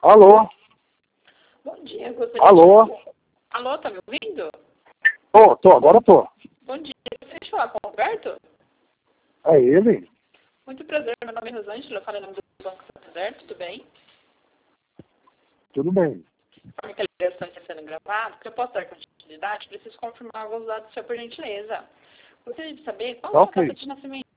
Alô? Bom dia, gostaria Alô? Alô, tá me ouvindo? Agora tô. Bom dia, você deixa eu falar com o Roberto? É ele? Muito prazer, meu nome é Rosângela, eu falo em nome do Banco Santander, tudo bem? Tudo bem. Como que a ligação está sendo gravada, que eu posso dar continuidade, preciso confirmar alguns dados seu por gentileza. Gostaria de saber qual é a sua Ok. data de nascimento?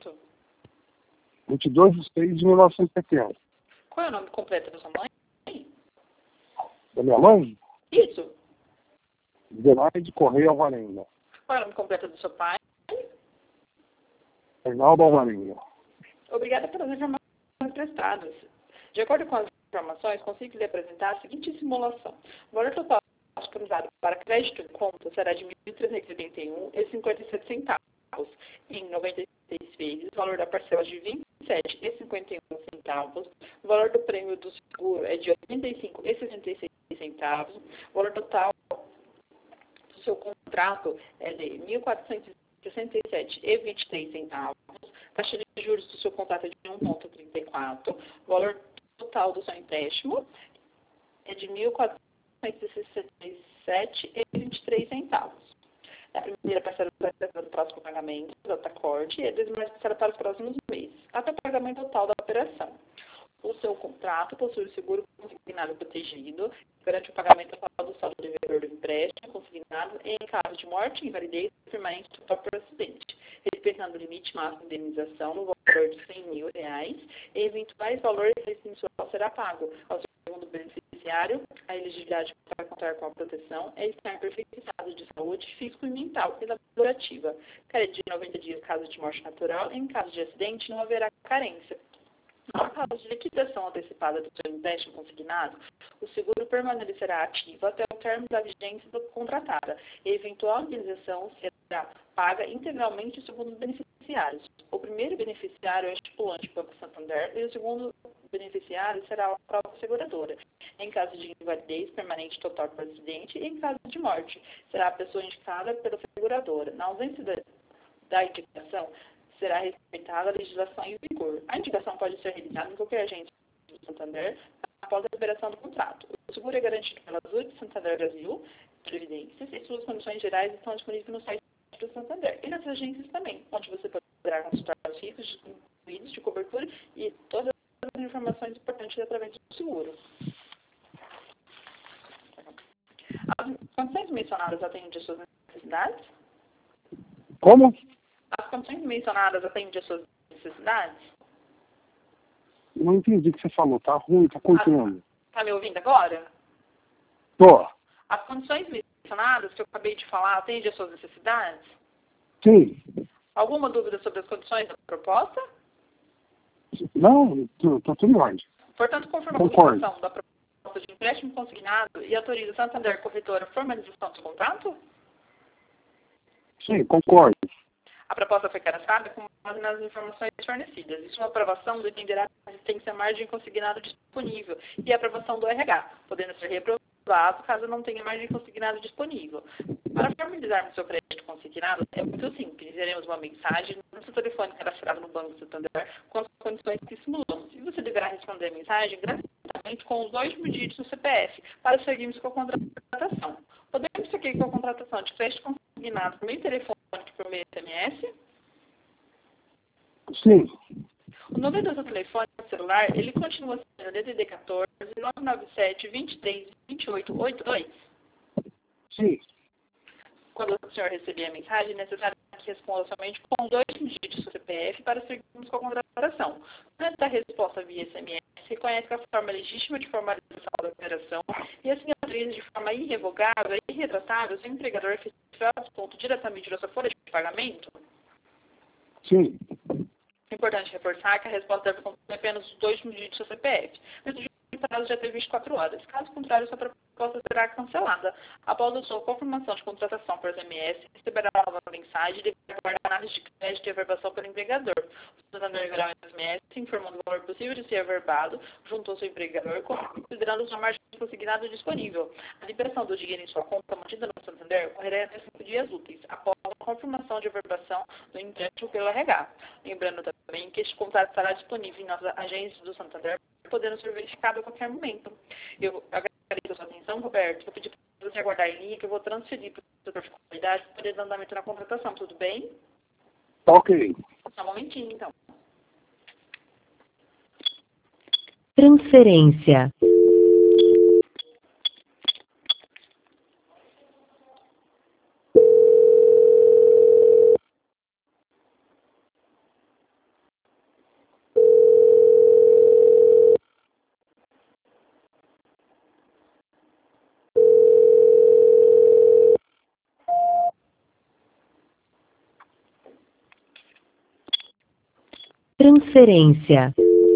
22 de 6 de 1970. Qual é o nome completo da sua mãe? Da minha mãe? Isso. Adelaide Correia Alvarenga. Qual é o nome completo do seu pai? Reinaldo Alvarenga. Obrigada pelas informações prestadas. De acordo com as informações, consigo lhe apresentar a seguinte simulação. O valor total disponibilizado para crédito em conta será de R$ 1.381,57 em 96 vezes, o valor da parcela de R$ 27,51, o valor do prêmio do seguro é de R$ 85,66, o valor total do seu contrato é de R$ 1.467,23, taxa de juros do seu contrato é de 1,34, o valor total do seu empréstimo é de R$ 1.467,23. A primeira parcela vai ser para o próximo pagamento, data corte, e a demais parcela para os próximos meses, até o pagamento total da operação. O seu contrato possui o seguro consignado protegido, que garante o pagamento total do saldo devedor do empréstimo consignado em caso de morte, invalidez permanente total por acidente, respeitando o limite máximo de indenização no valor de R$ 100.000, e eventuais valores mensual será pago ao segundo beneficiário. A elegibilidade para contar com a proteção é estar em perfeito estado de saúde físico e mental e laborativa. Carência de 90 dias caso de morte natural. Em caso de acidente, não haverá carência. No caso de liquidação antecipada do seu empréstimo consignado, o seguro permanecerá ativo até o termo da vigência contratada e eventual indenização será paga integralmente segundo os beneficiários. O primeiro beneficiário é o estipulante do Banco Santander e o segundo beneficiário será a própria seguradora. Em caso de invalidez permanente total por acidente e em caso de morte, será a pessoa indicada pela seguradora. Na ausência da indicação, será respeitada a legislação em vigor. A indicação pode ser realizada em qualquer agente do Santander após a liberação do contrato. O seguro é garantido pela Zurich Santander Brasil, Previdências, e suas condições gerais estão disponíveis no site do Santander e nas agências também, onde você poderá consultar os riscos incluídos de cobertura e todas as informações importantes através do seguro. As condições mencionadas atendem às suas necessidades? Como? As condições mencionadas atendem às suas necessidades? Não entendi o que você falou. Tá ruim, tá continuando. Está me ouvindo agora? Tô. As condições mencionadas que eu acabei de falar atendem às suas necessidades? Sim. Alguma dúvida sobre as condições da proposta? Não, tá tudo em ordem. Portanto, confirma a Concordo. publicação da proposta de empréstimo consignado e autoriza a Santander Corretora a formalização do contrato? Sim, concordo. A proposta foi cadastrada com base nas informações fornecidas e sua aprovação dependerá da existência margem consignado disponível e a aprovação do RH, podendo ser reprovado caso não tenha margem consignado disponível. Para formalizarmos seu crédito consignado, é muito simples. Teremos uma mensagem no seu telefone cadastrado no Banco Santander com as condições que simulamos. E você deverá responder a mensagem gratuitamente com os 2 dígitos do CPF para seguirmos com a contratação. Podemos seguir com a contratação de crédito consignado por meio telefônico e por meio SMS? Sim. O número do seu telefone celular, ele continua sendo DDD 14 997 23 28 82. Sim. Quando o senhor receber a mensagem, é necessário que responda somente com 2 dígitos do CPF para seguirmos com a contratação. Quando esta resposta via SMS, reconhece que a forma legítima de formalização da operação e assim autoriza de forma irrevogável e irretratável o seu empregador que estiver desconto diretamente da sua folha de pagamento? Sim. É importante reforçar que a resposta deve conter apenas os 2 dígitos do CPF, dentro de um prazo de até 24 horas. Caso contrário, sua proposta será cancelada. Após a sua confirmação de contratação por SMS, receberá uma nova mensagem e deverá aguardar análise de crédito e averbação pelo empregador. O Santander enviará um SMS informando o valor possível de ser averbado junto ao seu empregador, considerando sua margem consignada disponível. A liberação do dinheiro em sua conta mantida no Santander ocorrerá até 5 dias úteis, após a confirmação de averbação do empréstimo pelo RH. Lembrando também que este contrato estará disponível em nossas agências do Santander podendo ser verificado a qualquer momento. Eu agradeço a sua atenção, Roberto. Vou pedir para você aguardar em linha que eu vou transferir para o setor de qualidade para poder dar andamento na contratação. Tudo bem? Tá ok. Só um momentinho, então. Transferência. Transferência.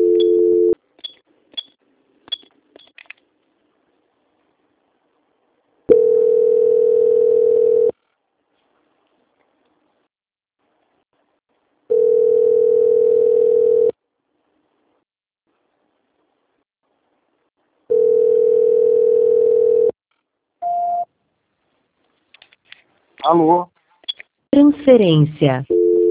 Alô? Transferência.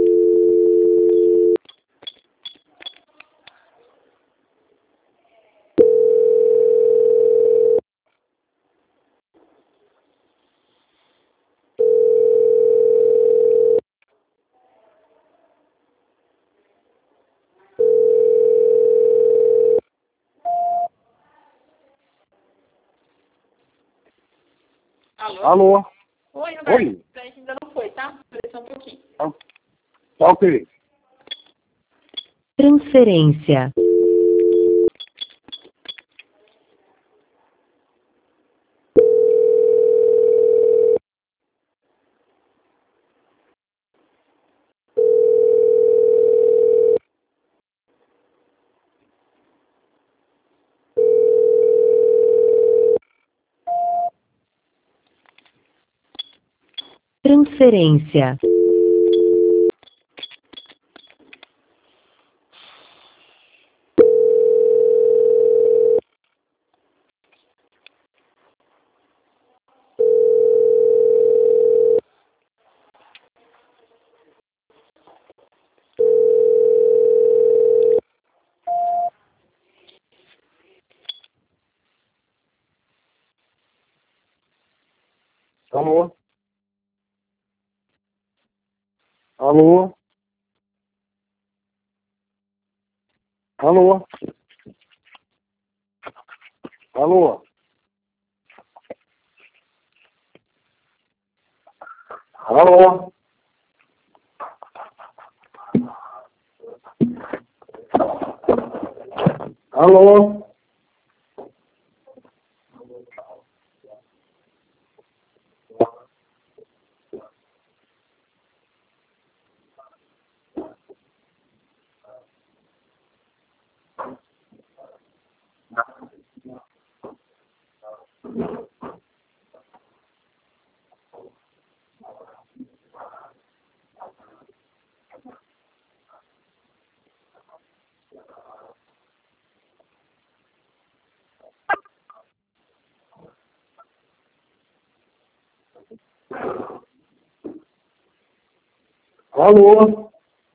Alô? Alô? Oi, Roberto. Oi. A gente ainda não foi, tá? Espera só um pouquinho. Tá ok. Transferência. Transferência. Alô? Alô? Alô? Alô? Alô? Alô? Alô?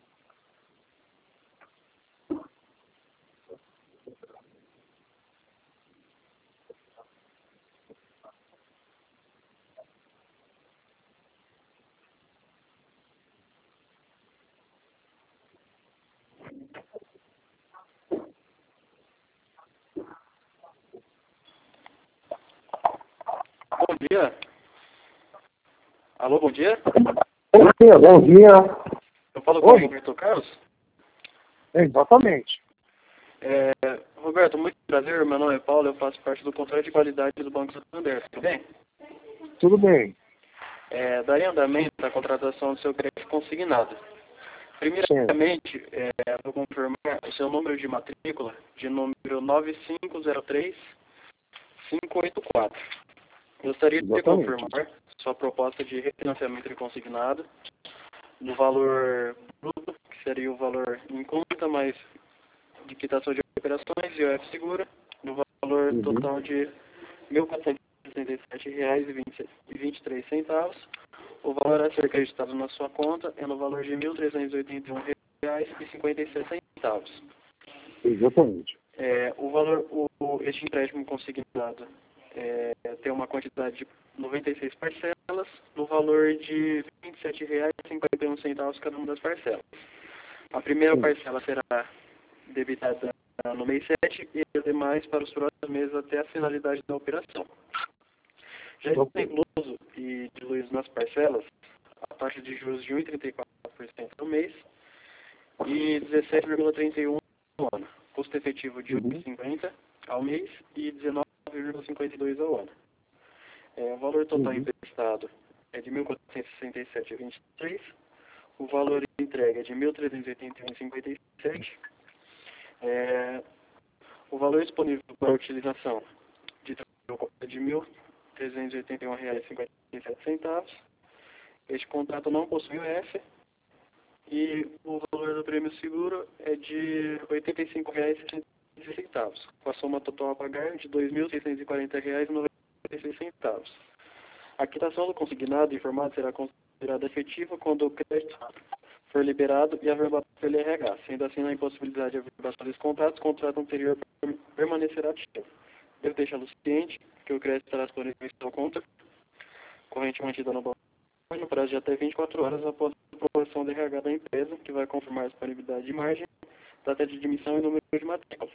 Bom dia. Alô, bom dia. Bom dia, bom dia. Eu falo com o Oi. Roberto Carlos. Exatamente. Roberto, muito prazer. Meu nome é Paulo. Eu faço parte do controle de qualidade do Banco Santander. Tudo bem? Tudo bem. Daria andamento à contratação do seu crédito consignado. Primeiramente, vou confirmar o seu número de matrícula de número 9503-584. Gostaria de Exatamente. confirmar sua proposta de refinanciamento de consignado no valor bruto, que seria o valor em conta mais de quitação de operações e OF segura, no valor total de R$ 1.467,23. O valor a ser acreditado na sua conta é no valor de R$ 1.381,56. Exatamente. Este empréstimo consignado tem uma quantidade de 96 parcelas, no valor de R$ 27,51 cada uma das parcelas. A primeira parcela será debitada no mês 7 e as demais para os próximos meses até a finalidade da operação. Já está incluso e diluído nas parcelas a taxa de juros de 1,34% no mês e 17,31% no ano. Custo efetivo de 8,50 ao mês e 19,52 ao ano. O valor total emprestado é de 1.467,23. O valor entregue é de 1.381,57. O valor disponível para utilização de troca é de R$ 1.381,57. Este contrato não possui o F. E o valor do prêmio seguro é de R$ 85,60, com a soma total a pagar de R$ 2.640,96. A quitação do consignado informado será considerada efetiva quando o crédito for liberado e averbado pelo RH. Sendo assim, na impossibilidade de averbação desse contrato, o contrato anterior permanecerá ativo. Devo deixá-lo ciente que o crédito estará disponível em sua conta corrente mantida no banco no prazo de até 24 horas após a aprovação do RH da empresa, que vai confirmar a disponibilidade de margem, data de admissão e número de matrícula.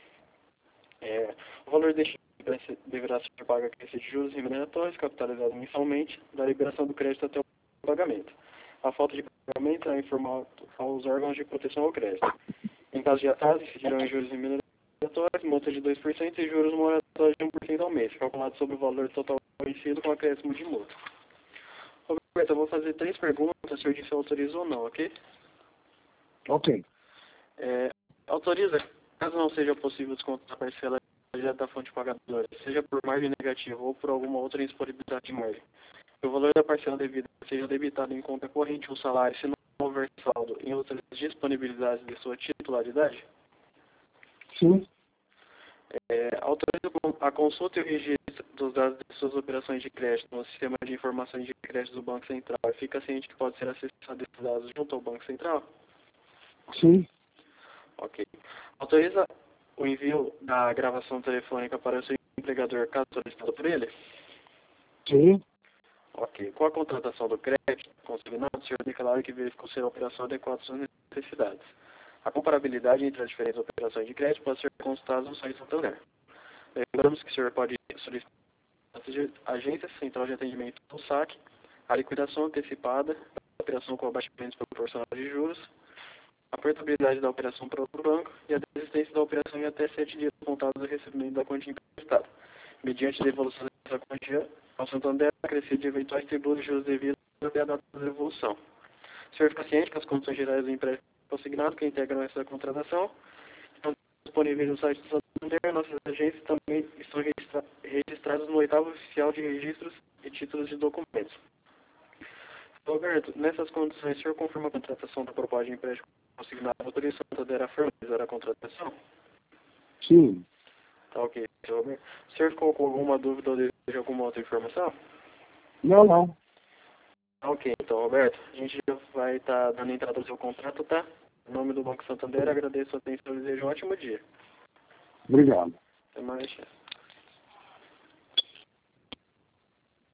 O valor deste deverá ser pago a crescer de juros remuneratórios, capitalizado mensalmente, da liberação do crédito até o pagamento. A falta de pagamento é informada aos órgãos de proteção ao crédito. Em caso de atraso, incidirão em juros remuneratórios, multa de 2% e juros moratórios de 1% ao mês, calculado sobre o valor total vencido com acréscimo de multa. Roberto, eu vou fazer 3 perguntas, o senhor disse se autoriza ou não, ok? Ok. Autoriza, caso não seja possível descontar a parcela direto da fonte pagadora, seja por margem negativa ou por alguma outra indisponibilidade de margem, que o valor da parcela devida seja debitado em conta corrente ou salário, se não houver saldo em outras disponibilidades de sua titularidade? Sim. Autoriza a consulta e o registro dos dados de suas operações de crédito no sistema de informações de crédito do Banco Central e fica ciente que pode ser acessado esses dados junto ao Banco Central? Sim. Ok. Autoriza o envio da gravação telefônica para o seu empregador caso solicitado por ele? Sim. Ok. Com a contratação do crédito consignado, o senhor declara que verificou ser a operação adequada às suas necessidades. A comparabilidade entre as diferentes operações de crédito pode ser consultada no site Santander. Lembramos que o senhor pode solicitar a agência central de atendimento do SAC, a liquidação antecipada, a operação com abatimento proporcional de juros, a portabilidade da operação para outro banco e a desistência da operação em até 7 dias contados do recebimento da quantia emprestada, mediante a devolução dessa quantia ao Santander acrescido de eventuais tributos e juros devidos até a data da devolução. O senhor fica ciente que as condições gerais do empréstimo consignado que integram essa contratação estão disponíveis no site do Santander. Nossas agências também estão registradas no 8º Oficial de Registros e Títulos de Documentos. Roberto, nessas condições, o senhor confirma a contratação da proposta de empréstimo consignado autoriza o Santander a formalizar a contratação? Sim. Tá ok, Roberto. O senhor ficou com alguma dúvida ou deseja alguma outra informação? Não. Ok, então, Roberto, a gente já vai estar dando entrada no seu contrato, tá? Em nome do Banco Santander, agradeço a atenção e desejo um ótimo dia. Obrigado. Até mais, chefe.